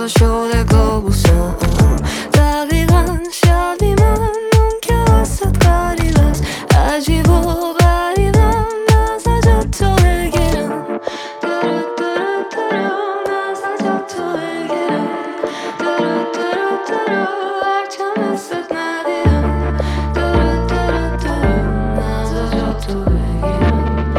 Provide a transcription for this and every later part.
تازه شده کابوسم. دقیقا شبی من اون که وسط قریب است، عجیب و غریبم، نزد جا تو بگیرم، نزد جا تو بگیرم، هرچم حست ندیدم، نزد جا تو بگیرم،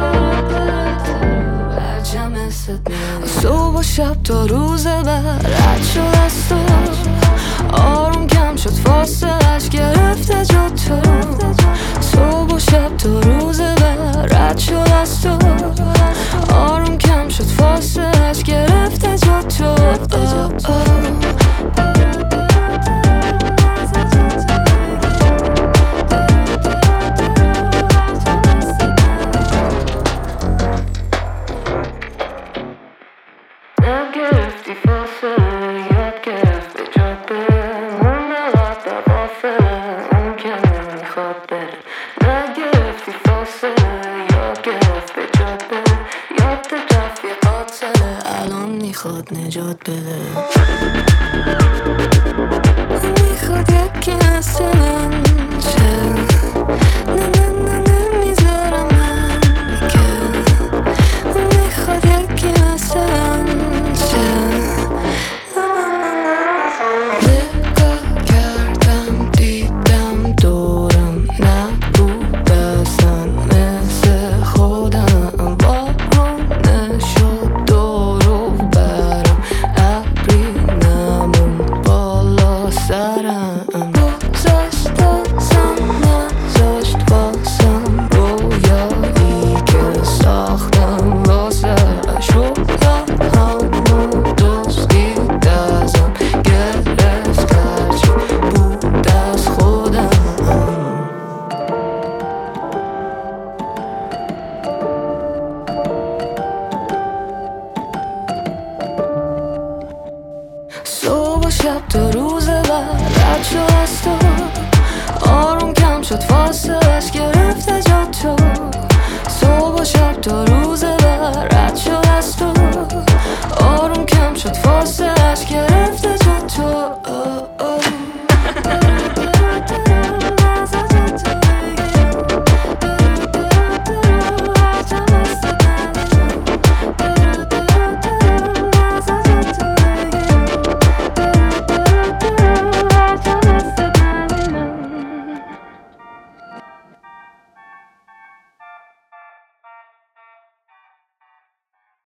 هرچم حست ندیدم. صبح و شب تا روز بعد رد شد از تو، آروم کم شد فاصلش گرفته جا تو. صبح و شب تا روز بعد رد شد از تو، آروم کم شد فاصلش گرفته جا تو. نگرفتی فاصله، یاد گرفت به جاد بره، مونده وقت غافله، اون که نمیخواد بره. نگرفتی فاصله، یاد گرفت به جاد بره، یاد رفیقات سره، الان میخواد نجات بده. میخواد یکی مثل من شه، نه نه نه نمیذارم من که. میخواد یکی مثل من شه. نگاه کردم دیدم دورم نبود اصلا مثل خودم، بارون شد دورو برم، ابری نمون بالا سرم. گذشت ازم نذاشت واسم رویایی که ساختم واسه شو، همون دوستی ازم گرفت هرچی بود از خودم. صبح و شب تا روز بعد رد شد از تو، آروم کم شد فاصلش گرفته جا تو. صبح و شب تا روز بعد رد شد از تو، آروم کم شد